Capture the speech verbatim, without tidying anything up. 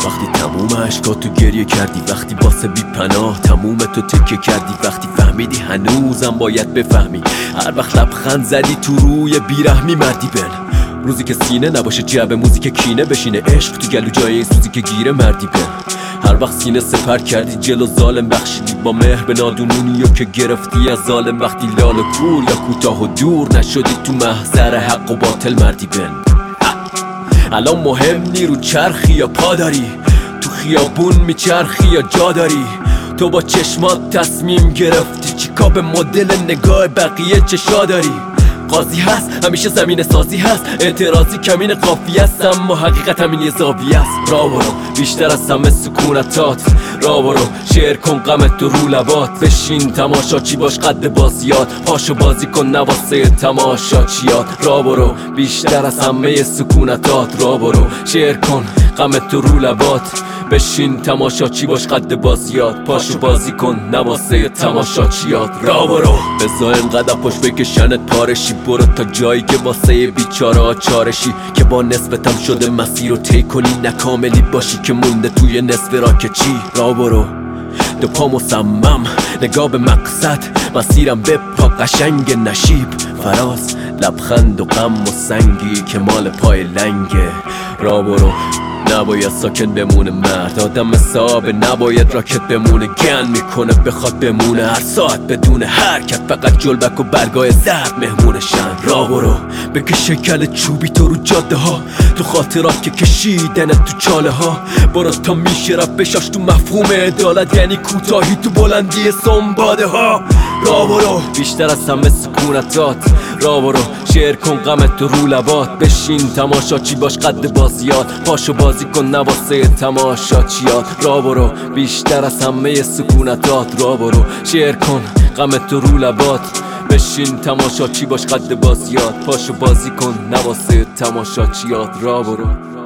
وقتی تموم عشقاتو گریه کردی، وقتی واسه بی پناه تموم تو تکه کردی، وقتی فهمیدی هنوزم باید بفهمی، هر وقت لبخند زدی تو روی بیرحمی مردی بن. روزی که سینه نباشه جعبه موزیک کینه بشینه، عشق تو گلو جای این سوزی که گیره مردی بن. هر وقت سینه سپر کردی جلو ظالم، بخشیدی با مهر به نادونونی و که گرفتی از ظالم. وقتی لال و کور یا کوتاه و دور نشدی تو محضر حق و باطل مردی بن. الان مهم نی رو چرخی یا پا داری، تو خیابون میچرخی یا جا داری. تو با چشمات تصمیم گرفتی چیکار به مدل نگاه بقیه چشا داری. قاضی هست همیشه زمین سازی هست، اعتراضی کمین قافیه است، اما حقیقت همین یه زاویه است. را برو بیشتر از همه سکونتات، را برو شعر کن غمت تو رو لبات. بشین تماشاچی باش قد بازیات، پاشو بازی کن نواسه تماشاچیات. را برو بیشتر از همه سکونتات، را برو شعر کن غمت تو رو لبات. بشین تماشاچی باش قد بازیات، پاشو بازی کن نواسه تماشاچیات. را برو بزا انقدر پشت بکشنت پارشی، برو تا جایی که واسه بیچاره ها چارشی، که با نصفتم شده مسیر رو طی کنی، نکاملی باشی که مونده توی نصف را که چی. را برو دو پا مصمم نگاه به مقصد، مسیرم به پا قشنگ نشیب فراز، لبخند و غم و سنگی که مال پای لنگه. را برو نباید ساکن بمونه مرد، آدم صاحب نباید راکت بمونه، گن میکنه بخواد بمونه هر ساعت بدون حرکت، فقط جلبک و برگاه زرد مهمونشن. را برو بکش شکل چوبی تو رو جاده ها، تو خاطرات که کشیدنت تو چاله ها. برو تا میشه رفت بشاش تو مفهوم عدالت، یعنی کوتاهی تو بلندی سنباده ها. را برو بیشتر از همه سکونتات، را برو شعر کن غمت تو رو لبات. بشین تماشاچی باش قد بازیات، پاشو بازی کن نواسه تماشاچیات. را برو بیشتر از همه سکونتات، را برو شعر کن غمت تو رو لبات. بشین تماشاچی باش قد بازیات، پاشو بازی کن نواسه تماشاچیات. را برو